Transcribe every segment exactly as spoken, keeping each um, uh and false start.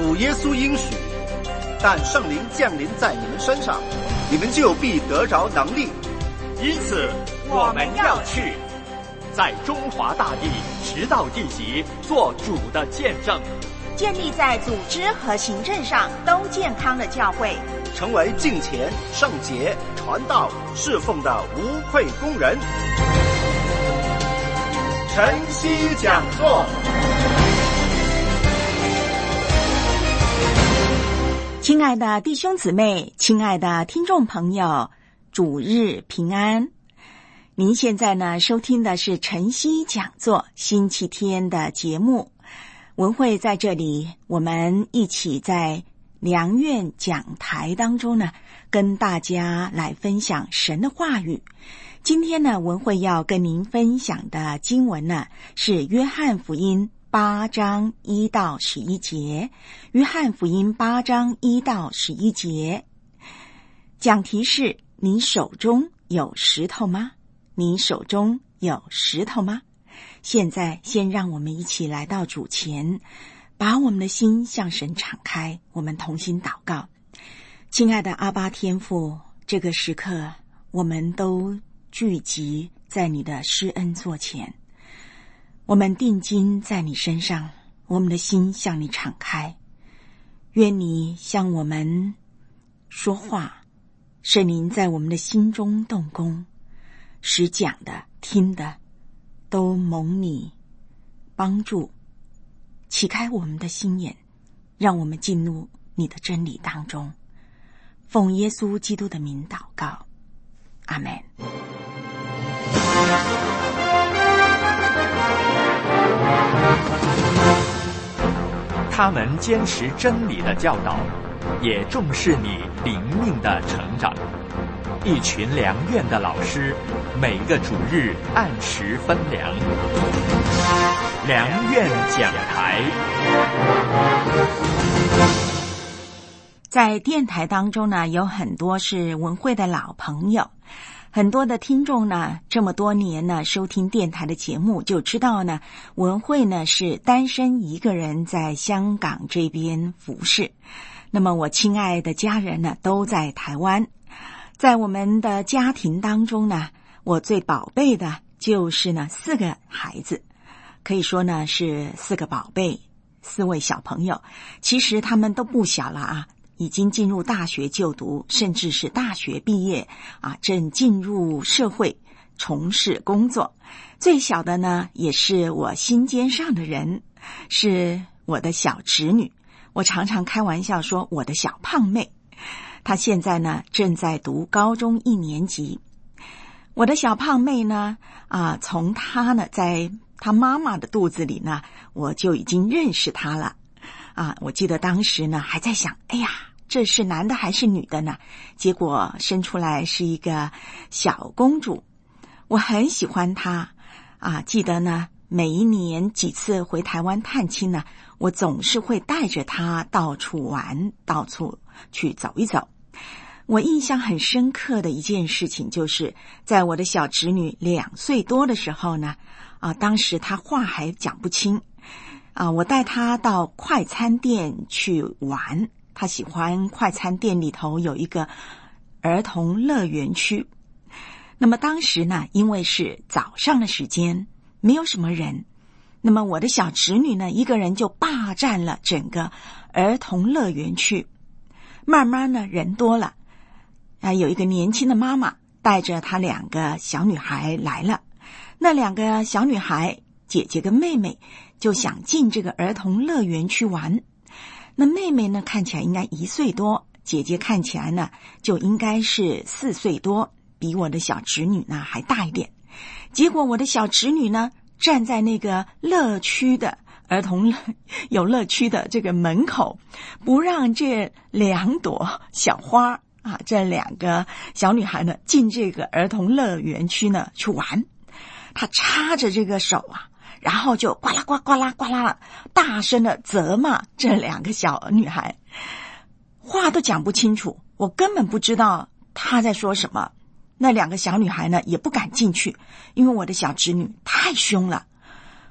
主耶稣应许，但圣灵降临在你们身上，你们就必得着能力。 因此我们要去，在中华大地直到地极做主的见证， 建立在组织和行政上都健康的教会， 成为敬虔、圣洁、传道、侍奉的无愧工人。晨曦讲座。 亲爱的弟兄姊妹，亲爱的听众朋友，主日平安。您现在呢收听的是晨曦讲座星期天的节目，文慧在这里，我们一起在良苑讲台当中呢，跟大家来分享神的话语。今天呢，文慧要跟您分享的经文呢，是约翰福音八章一到十一节。约翰福音八章一到十一节，讲题是：你手中有石头吗？你手中有石头吗？现在先让我们一起来到主前，把我们的心向神敞开，我们同心祷告。亲爱的阿爸天父，这个时刻我们都聚集在你的施恩座前，我们定睛在你身上，我们的心向你敞开，愿你向我们说话，圣灵在我们的心中动工，使讲的听的都蒙你帮助，启开我们的心眼，让我们进入你的真理当中。奉耶稣基督的名祷告，阿们。 他们坚持真理的教导，也重视你灵命的成长。一群良苑的老师，每个主日按时分粮。良苑讲台。 在电台当中呢，有很多是文慧的老朋友，很多的听众呢，这么多年呢收听电台的节目，就知道呢，文慧呢是单身一个人在香港这边服侍。那么我亲爱的家人呢都在台湾，在我们的家庭当中呢，我最宝贝的就是呢四个孩子，可以说呢是四个宝贝，四位小朋友，其实他们都不小了啊，已经进入大学就读，甚至是大学毕业啊，正进入社会从事工作。最小的呢，也是我心尖上的人，是我的小侄女。我常常开玩笑说我的小胖妹，她现在呢正在读高中一年级。我的小胖妹呢，啊，从她呢在她妈妈的肚子里呢，我就已经认识她了。啊，我记得当时呢还在想，哎呀，这是男的还是女的呢？结果生出来是一个小公主，我很喜欢她啊。记得呢，每一年几次回台湾探亲呢，我总是会带着她到处玩，到处去走一走。我印象很深刻的一件事情，就是在我的小侄女两岁多的时候呢，啊，当时她话还讲不清。啊，我带他到快餐店去玩，他喜欢快餐店里头有一个儿童乐园区。那么当时呢，因为是早上的时间，没有什么人，那么我的小侄女呢，一个人就霸占了整个儿童乐园区。慢慢呢，人多了，啊，有一个年轻的妈妈带着她两个小女孩来了。那两个小女孩，姐姐跟妹妹，就想进这个儿童乐园去玩。那妹妹呢，看起来应该一岁多，姐姐看起来呢就应该是四岁多，比我的小侄女呢还大一点。结果我的小侄女呢站在那个乐区的儿童有乐区的这个门口，不让这两朵小花啊，这两个小女孩呢进这个儿童乐园区呢去玩。她插着这个手啊，然后就呱啦呱呱啦呱啦大声的责骂这两个小女孩，话都讲不清楚，我根本不知道她在说什么。那两个小女孩呢也不敢进去，因为我的小侄女太凶了。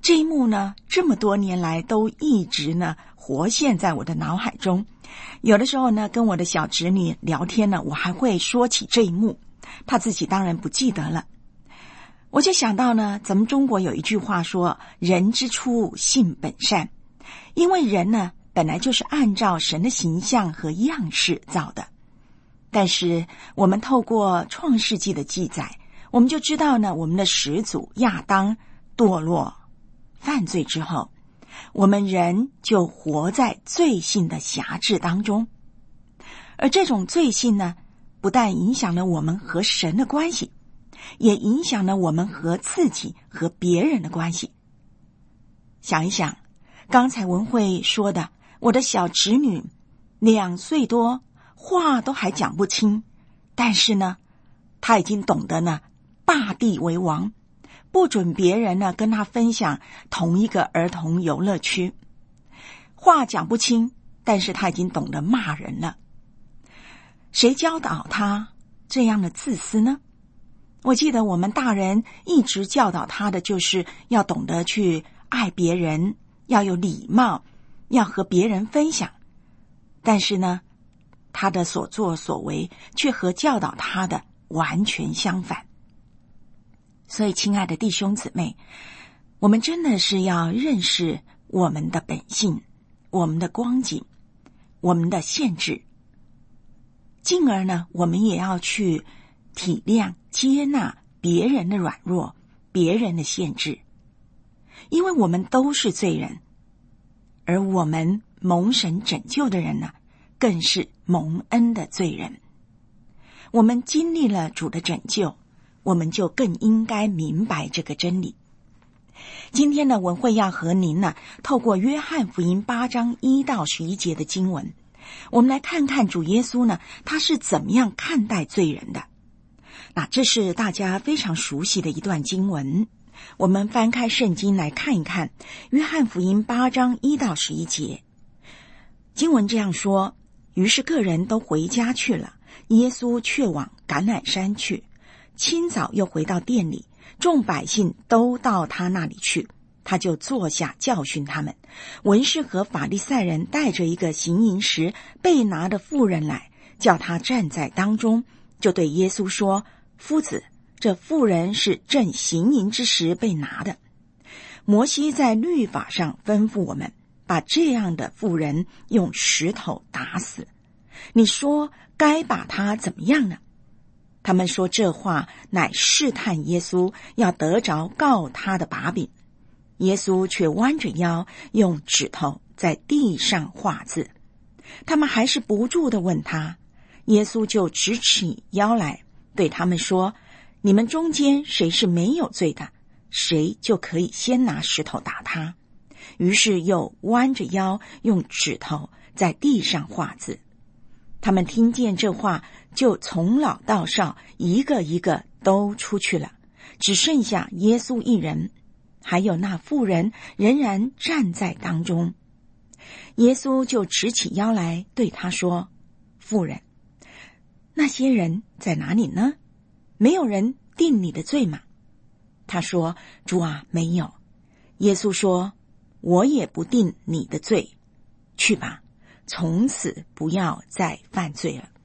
这一幕呢，这么多年来都一直呢活现在我的脑海中。有的时候呢，跟我的小侄女聊天呢，我还会说起这一幕，她自己当然不记得了。我就想到呢，咱们中国有一句话说，人之初性本善，因为人呢本来就是按照神的形象和样式造的。但是我们透过创世纪的记载，我们就知道呢，我们的始祖亚当堕落犯罪之后，我们人就活在罪性的辖制当中。而这种罪性呢，不但影响了我们和神的关系，也影响了我们和自己和别人的关系。想一想，刚才文慧说的，我的小侄女两岁多，话都还讲不清，但是呢，她已经懂得呢霸地为王，不准别人呢跟她分享同一个儿童游乐区。话讲不清，但是她已经懂得骂人了。谁教导她这样的自私呢？我记得我们大人一直教导她的就是要懂得去爱别人，要有礼貌，要和别人分享。但是呢，她的所作所为却和教导她的完全相反。所以亲爱的弟兄姊妹，我们真的是要认识我们的本性，我们的光景，我们的限制，进而呢，我们也要去体谅接纳别人的软弱，别人的限制。因为我们都是罪人，而我们蒙神拯救的人呢，更是蒙恩的罪人。我们经历了主的拯救，我们就更应该明白这个真理。今天呢，文慧要和您呢，透过约翰福音八章一到十一节的经文，我们来看看主耶稣呢，他是怎么样看待罪人的。那这是大家非常熟悉的一段经文，我们翻开圣经来看一看，约翰福音八章一到十一节。经文这样说，于是各人都回家去了，耶稣却往橄榄山去。清早又回到店里，众百姓都到他那里去，他就坐下教训他们。文士和法利赛人带着一个行淫时被拿的妇人来，叫他站在当中，就对耶稣说，夫子，这妇人是正行淫之时被拿的。摩西在律法上吩咐我们，把这样的妇人用石头打死。你说该把他怎么样呢？他们说这话乃试探耶稣，要得着告他的把柄。耶稣却弯着腰，用指头在地上画字。他们还是不住地问他，耶稣就直起腰来，对他们说，你们中间谁是没有罪的，谁就可以先拿石头打他。于是又弯着腰，用指头在地上画字。他们听见这话，就从老到少一个一个都出去了，只剩下耶稣一人，还有那妇人仍然站在当中。耶稣就直起腰来对他说，妇人，那些人在哪里呢？没有人定你的罪吗？他说，主啊，没有。耶稣说，我也不定你的罪，去吧，从此不要再犯罪了。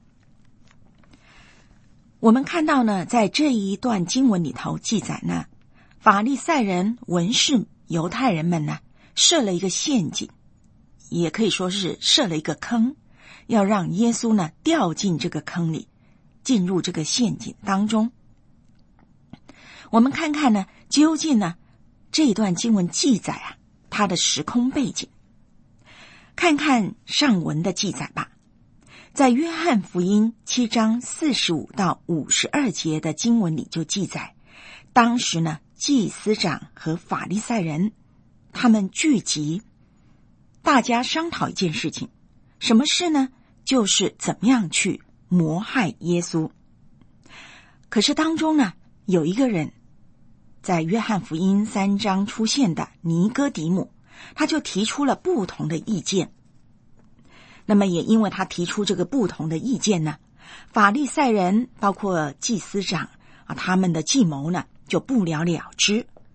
我们看到呢，在这一段经文里头记载呢，法利赛人、文士、犹太人们呢，设了一个陷阱，也可以说是设了一个坑，要让耶稣呢掉进这个坑里，进入这个陷阱当中。我们看看呢，究竟呢这一段经文记载啊，它的时空背景。看看上文的记载吧。在约翰福音七章四十五到五十二节的经文里就记载，当时呢，祭司长和法利赛人他们聚集，大家商讨一件事情。什么事呢？就是怎么样去谋害耶稣。可是当中呢，有一个人，在约翰福音三章出现的尼哥底母，他就提出了不同的意见。那么也因为他提出这个不同的意见呢，法利赛人包括祭司长啊，他们的计谋呢就不了了之。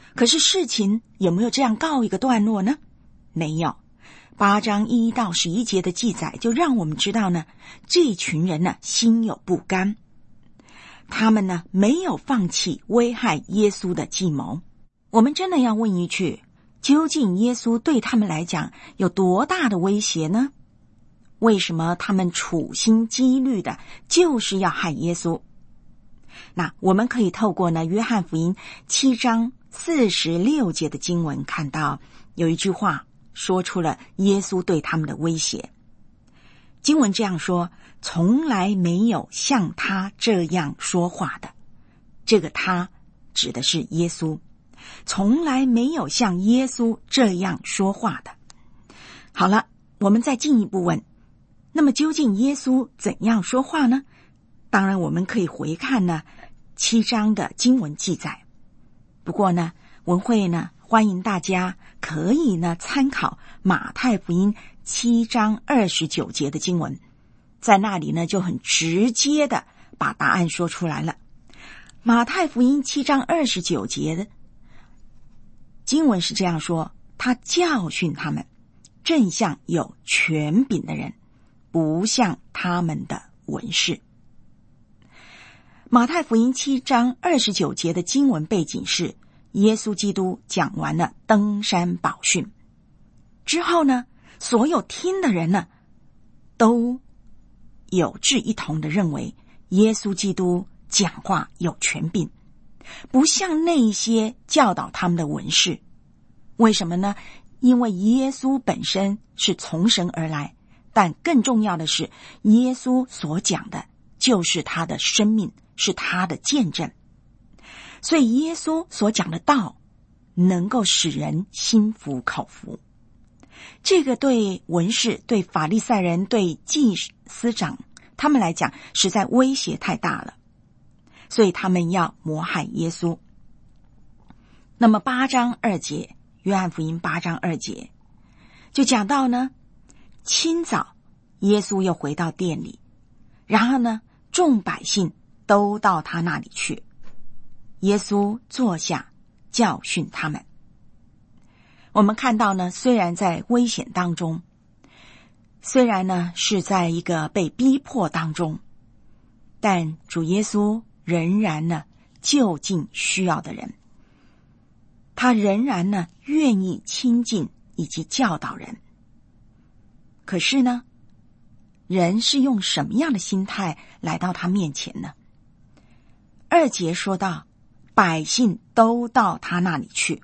可是事情有没有这样告一个段落呢？没有。八章一到十一节的记载就让我们知道呢，这群人呢心有不甘，他们呢没有放弃危害耶稣的计谋。我们真的要问一句，究竟耶稣对他们来讲有多大的威胁呢？为什么他们处心积虑的就是要害耶稣？那我们可以透过呢约翰福音七章四十六节的经文看到，有一句话说出了耶稣对他们的威胁。经文这样说，从来没有像他这样说话的。这个他指的是耶稣，从来没有像耶稣这样说话的。好了，我们再进一步问，那么究竟耶稣怎样说话呢？当然我们可以回看呢七章的经文记载。不过呢，文慧呢欢迎大家可以呢参考马太福音七章二十九节的经文，在那里呢就很直接的把答案说出来了。马太福音七章二十九节的经文是这样说，他教训他们，正像有权柄的人，不像他们的文士。马太福音七章二十九节的经文背景是耶稣基督讲完了登山宝训之后呢，所有听的人呢都有志一同的认为耶稣基督讲话有权柄，不像那些教导他们的文士。为什么呢？因为耶稣本身是从神而来，但更重要的是耶稣所讲的就是他的生命，是他的见证。所以耶稣所讲的道能够使人心服口服。这个对文士、对法利赛人、对祭司长他们来讲实在威胁太大了，所以他们要谋害耶稣。那么八章二节，约翰福音八章二节就讲到呢，清早耶稣又回到店里，然后呢众百姓都到他那里去，耶稣坐下教训他们。我们看到呢，虽然在危险当中，虽然呢是在一个被逼迫当中，但主耶稣仍然呢就近需要的人，他仍然呢愿意亲近以及教导人。可是呢，人是用什么样的心态来到他面前呢？二节说到百姓都到他那里去，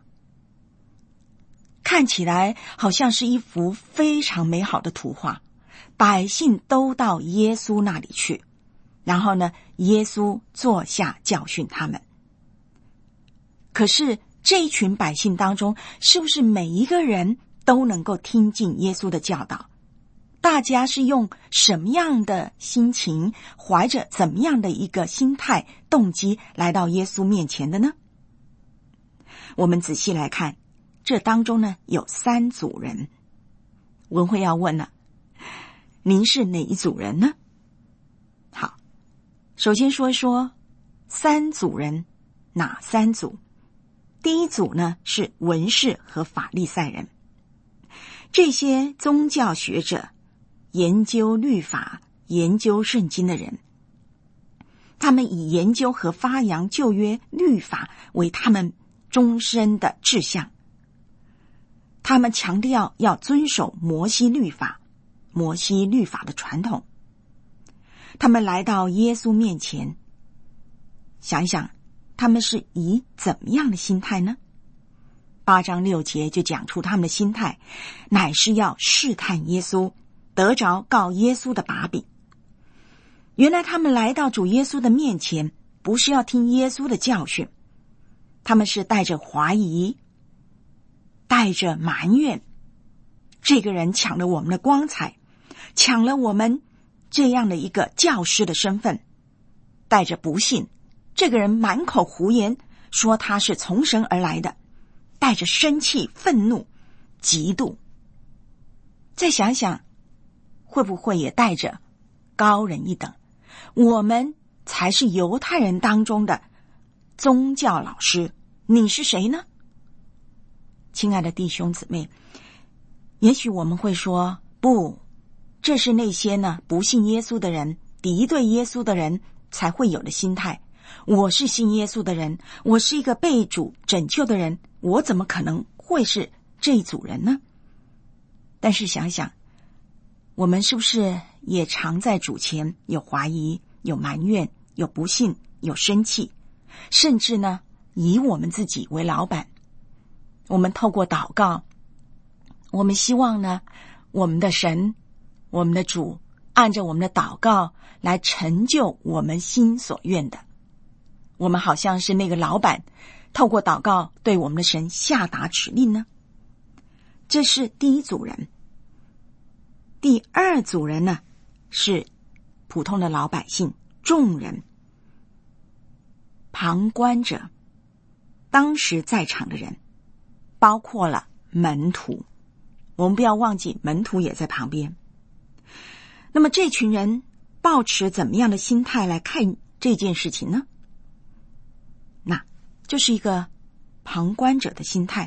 看起来好像是一幅非常美好的图画。百姓都到耶稣那里去，然后呢耶稣坐下教训他们。可是这一群百姓当中，是不是每一个人都能够听进耶稣的教导？大家是用什么样的心情，怀着怎么样的一个心态、动机来到耶稣面前的呢？我们仔细来看，这当中呢有三组人。文慧要问了，您是哪一组人呢？好，首先说一说三组人，哪三组？第一组呢是文士和法利赛人，这些宗教学者，研究律法、研究圣经的人，他们以研究和发扬旧约律法为他们终身的志向。他们强调要遵守摩西律法，摩西律法的传统。他们来到耶稣面前，想一想，他们是以怎么样的心态呢？八章六节就讲出他们的心态，乃是要试探耶稣，得着告耶稣的把柄。原来他们来到主耶稣的面前，不是要听耶稣的教训，他们是带着怀疑，带着埋怨，这个人抢了我们的光彩，抢了我们这样的一个教师的身份，带着不信，这个人满口胡言，说他是从神而来的，带着生气、愤怒、嫉妒。再想想，会不会也带着高人一等？我们才是犹太人当中的宗教老师，你是谁呢？ 亲爱的弟兄姊妹，也许我们会说，不，这是那些呢不信耶稣的人、敌对耶稣的人才会有的心态。我是信耶稣的人，我是一个被主拯救的人，我怎么可能会是这一组人呢？但是想想，我们是不是也常在主前有怀疑、有埋怨、有不信、有生气，甚至呢以我们自己为老板？我们透过祷告，我们希望呢我们的神、我们的主按着我们的祷告来成就我们心所愿的。我们好像是那个老板，透过祷告对我们的神下达指令呢。这是第一组人。第二组人呢，是普通的老百姓、众人、旁观者，当时在场的人，包括了门徒。我们不要忘记，门徒也在旁边。那么这群人抱持怎么样的心态来看这件事情呢？那就是一个旁观者的心态。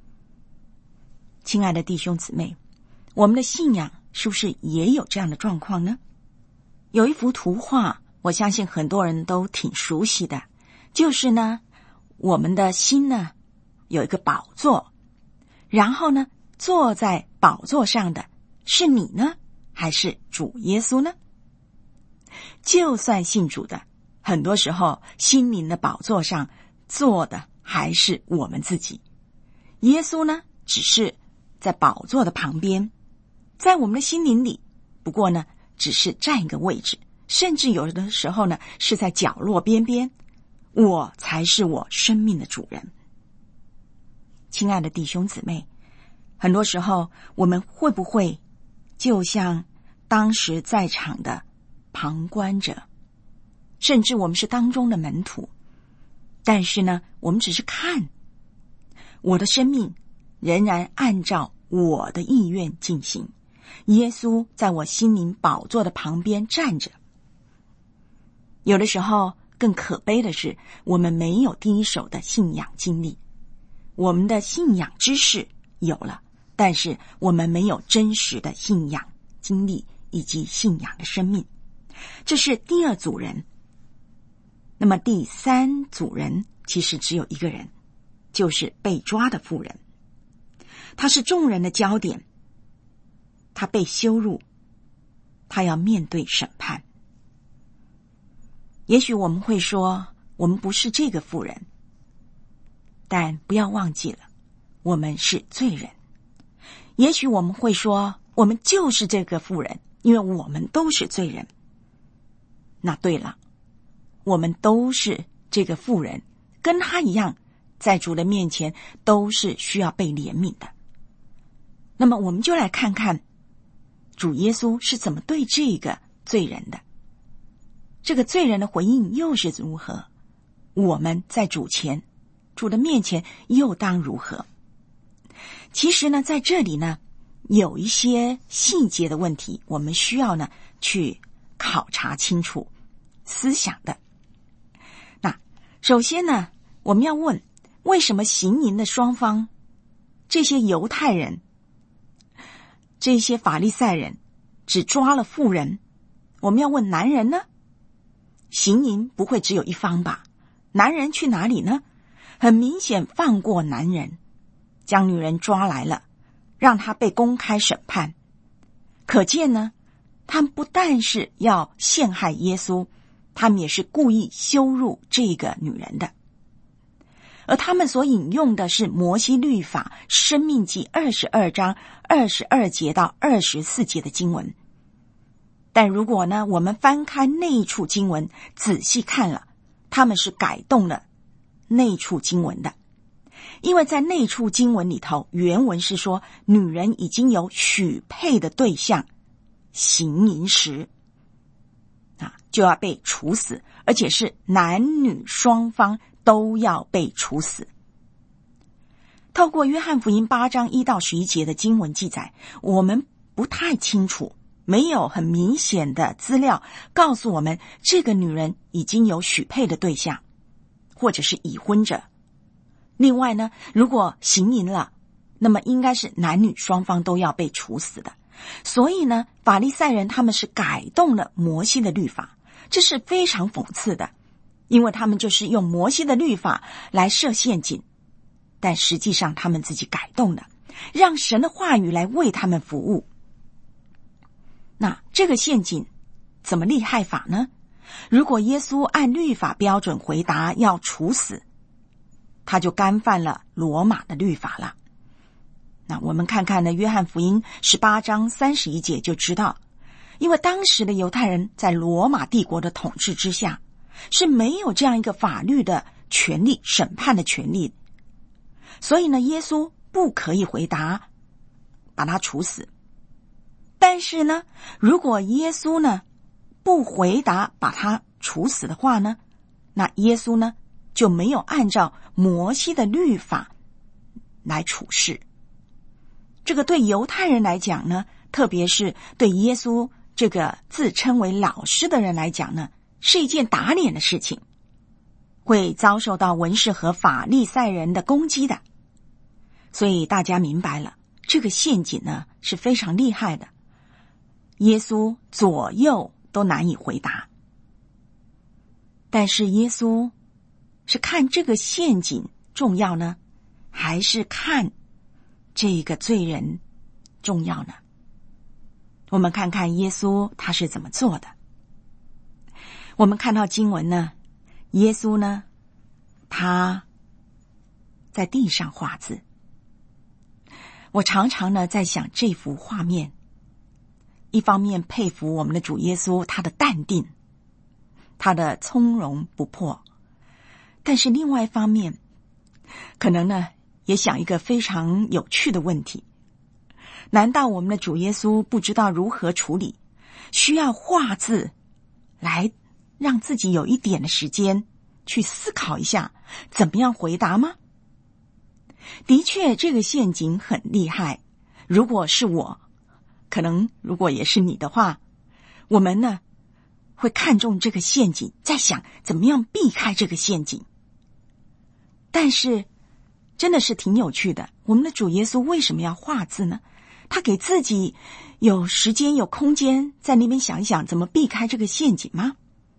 亲爱的弟兄姊妹，我们的信仰是不是也有这样的状况呢？有一幅图画，我相信很多人都挺熟悉的，就是呢，我们的心呢有一个宝座，然后呢，坐在宝座上的是你呢，还是主耶稣呢？就算信主的，很多时候心灵的宝座上坐的还是我们自己。耶稣呢，只是在宝座的旁边，在我们的心灵里，不过呢，只是占一个位置，甚至有的时候呢，是在角落边边。我才是我生命的主人。亲爱的弟兄姊妹，很多时候我们会不会就像当时在场的旁观者，甚至我们是当中的门徒，但是呢，我们只是看，我的生命仍然按照我的意愿进行。耶稣在我心灵宝座的旁边站着。有的时候更可悲的是，我们没有第一手的信仰经历。我们的信仰知识有了，但是我们没有真实的信仰经历以及信仰的生命。这是第二组人。那么第三组人其实只有一个人，就是被抓的妇人。他是众人的焦点，他被羞辱，他要面对审判。也许我们会说，我们不是这个妇人，但不要忘记了，我们是罪人。也许我们会说，我们就是这个妇人，因为我们都是罪人。那对了，我们都是这个妇人，跟他一样，在主的面前都是需要被怜悯的。那么我们就来看看主耶稣是怎么对这个罪人的。这个罪人的回应又是如何？我们在主前、主的面前又当如何？其实呢，在这里呢，有一些细节的问题，我们需要呢去考察清楚、思想的。那首先呢，我们要问，为什么行淫的双方，这些犹太人、这些法利赛人只抓了妇人？我们要问男人呢？行淫不会只有一方吧？男人去哪里呢？很明显放过男人，将女人抓来了，让她被公开审判。可见呢，他们不但是要陷害耶稣，他们也是故意羞辱这个女人的。而他们所引用的是摩西律法申命记二十二章二十二节到二十四节的经文。但如果呢，我们翻开那处经文仔细看了，他们是改动了那处经文的。因为在那处经文里头，原文是说，女人已经有许配的对象行淫时啊，就要被处死，而且是男女双方都要被处死。透过约翰福音八章一到十一节的经文记载，我们不太清楚，没有很明显的资料告诉我们这个女人已经有许配的对象，或者是已婚者。另外呢，如果行淫了， 那么应该是男女双方都要被处死的。所以呢，法利赛人他们是改动了摩西的律法，这是非常讽刺的，因为他们就是用摩西的律法来设陷阱，但实际上他们自己改动了，让神的话语来为他们服务。那这个陷阱怎么厉害法呢？如果耶稣按律法标准回答要处死，他就干犯了罗马的律法了。那我们看看呢，约翰福音十八章三十一节就知道，因为当时的犹太人在罗马帝国的统治之下，是没有这样一个法律的权利、审判的权利，所以呢，耶稣不可以回答把他处死。但是呢，如果耶稣呢不回答把他处死的话呢，那耶稣呢就没有按照摩西的律法来处事。这个对犹太人来讲呢，特别是对耶稣这个自称为老师的人来讲呢，是一件打脸的事情，会遭受到文士和法利赛人的攻击的。所以大家明白了，这个陷阱呢是非常厉害的，耶稣左右都难以回答。但是耶稣是看这个陷阱重要呢，还是看这个罪人重要呢？我们看看耶稣他是怎么做的。我们看到经文呢，耶稣呢他在地上画字。我常常呢在想这幅画面，一方面佩服我们的主耶稣他的淡定，他的从容不迫，但是另外一方面可能呢也想一个非常有趣的问题，难道我们的主耶稣不知道如何处理，需要画字来让自己有一点的时间去思考一下怎么样回答吗？的确这个陷阱很厉害，如果是我，可能如果也是你的话，我们呢会看重这个陷阱，在想怎么样避开这个陷阱。但是真的是挺有趣的，我们的主耶稣为什么要画字呢？他给自己有时间有空间在那边想一想怎么避开这个陷阱吗？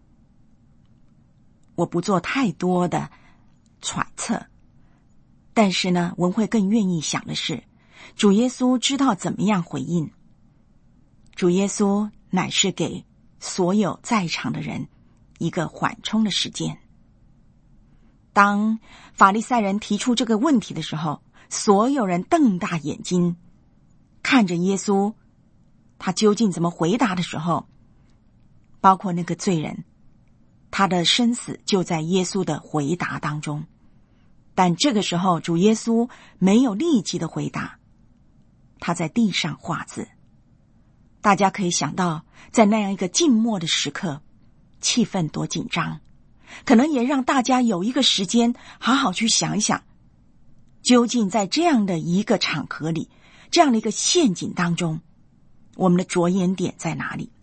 我不做太多的揣测，但是呢，文慧更愿意想的是，主耶稣知道怎么样回应。主耶稣乃是给所有在场的人一个缓冲的时间。当法利赛人提出这个问题的时候，所有人瞪大眼睛看着耶稣，他究竟怎么回答的时候，包括那个罪人，他的生死就在耶稣的回答当中。但这个时候主耶稣没有立即的回答，他在地上画字。大家可以想到在那样一个静默的时刻，气氛多紧张，可能也让大家有一个时间好好去想一想，究竟在这样的一个场合里，这样的一个陷阱当中，我们的着眼点在哪里？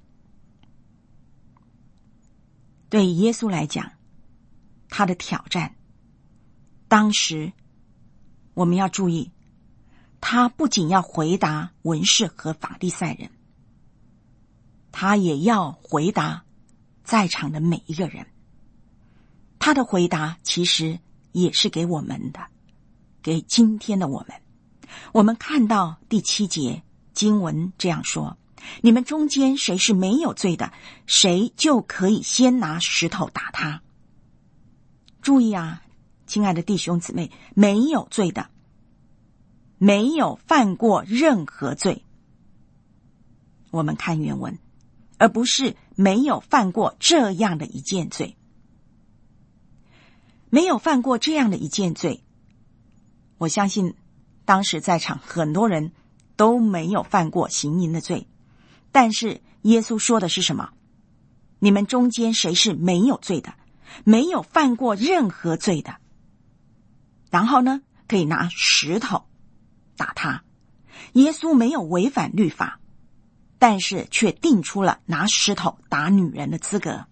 对耶稣来讲，他的挑战，当时我们要注意，他不仅要回答文士和法利赛人，他也要回答在场的每一个人。他的回答其实也是给我们的，给今天的我们。我们看到第七节经文这样说，你们中间谁是没有罪的，谁就可以先拿石头打他。注意啊，亲爱的弟兄姊妹，没有罪的，没有犯过任何罪。我们看原文，而不是没有犯过这样的一件罪。没有犯过这样的一件罪，我相信当时在场很多人都没有犯过行淫的罪。但是耶稣说的是什么？你们中间谁是没有罪的，没有犯过任何罪的，然后呢，可以拿石头打他。耶稣没有违反律法，但是却定出了拿石头打女人的资格。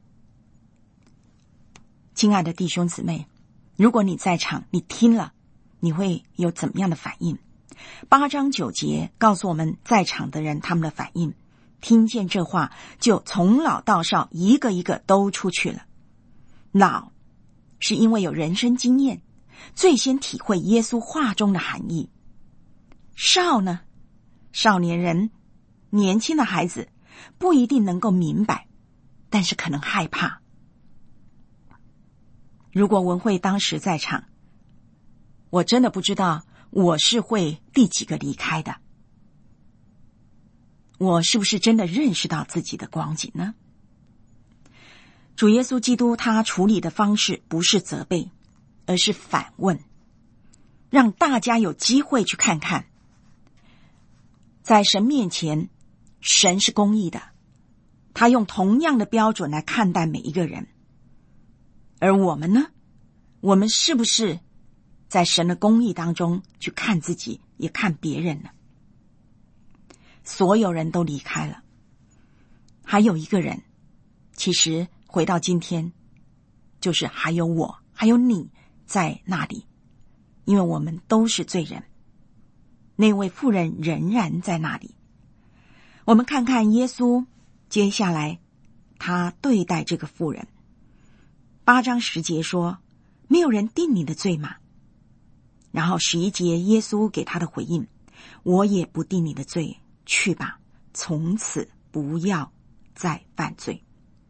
亲爱的弟兄姊妹，如果你在场，你听了， 你会有怎么样的反应？八章九节告诉我们在场的人他们的反应，听见这话就从老到少一个一个都出去了。老是因为有人生经验，最先体会耶稣话中的含义。少呢，少年人，年轻的孩子不一定能够明白，但是可能害怕。如果文慧当时在场，我真的不知道我是会第几个离开的。我是不是真的认识到自己的光景呢？主耶稣基督他处理的方式不是责备，而是反问，让大家有机会去看看，在神面前，神是公义的，他用同样的标准来看待每一个人。而我们呢？我们是不是在神的公义当中去看自己，也看别人呢？所有人都离开了，还有一个人，其实回到今天，就是还有我，还有你在那里，因为我们都是罪人。那位妇人仍然在那里。我们看看耶稣接下来他对待这个妇人。八章十节说，没有人定你的罪吗？然后十一节耶稣给他的回应，我也不定你的罪，去吧，从此不要再犯罪。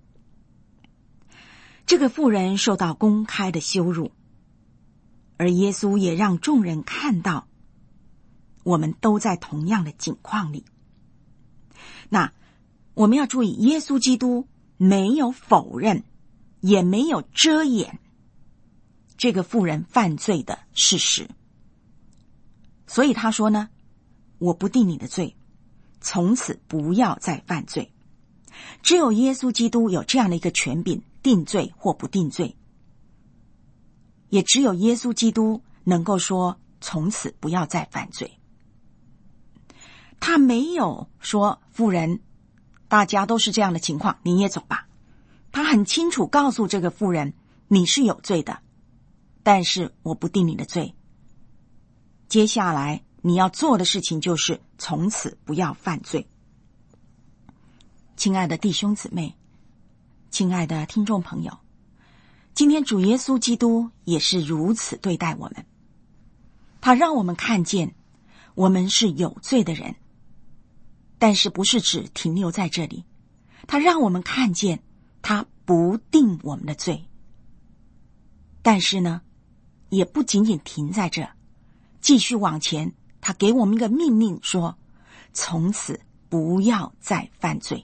这个妇人受到公开的羞辱，而耶稣也让众人看到我们都在同样的境况里。那我们要注意，耶稣基督没有否认，也没有遮掩这个妇人犯罪的事实。所以他说呢，我不定你的罪，从此不要再犯罪。只有耶稣基督有这样的一个权柄，定罪或不定罪。也只有耶稣基督能够说从此不要再犯罪。他没有说妇人，大家都是这样的情况，你也走吧。他很清楚告诉这个妇人，你是有罪的，但是我不定你的罪。接下来你要做的事情就是从此不要犯罪。亲爱的弟兄姊妹，亲爱的听众朋友，今天主耶稣基督也是如此对待我们。他让我们看见我们是有罪的人，但是不是只停留在这里，他让我们看见他不定我们的罪。但是呢，也不仅仅停在这，继续往前，他给我们一个命令说，从此不要再犯罪。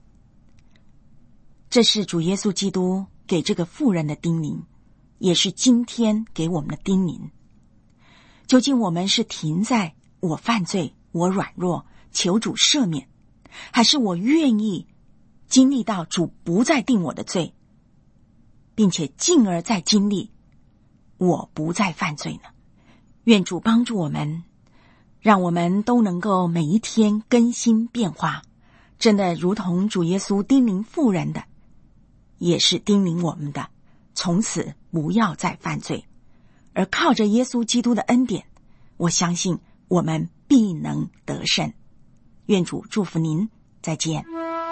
这是主耶稣基督给这个妇人的叮咛，也是今天给我们的叮咛。究竟我们是停在我犯罪，我软弱，求主赦免，还是我愿意经历到主不再定我的罪，并且进而再经历我不再犯罪呢？愿主帮助我们，让我们都能够每一天更新变化，真的如同主耶稣叮咛妇人的，也是叮咛我们的，从此不要再犯罪。而靠着耶稣基督的恩典，我相信我们必能得胜。愿主祝福您，再见。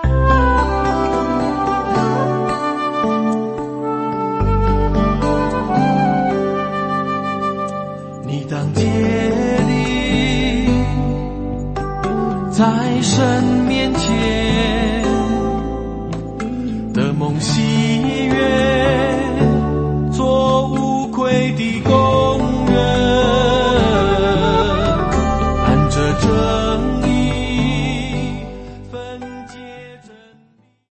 你当竭力在神面前的梦喜悦，做无愧的工人，按着这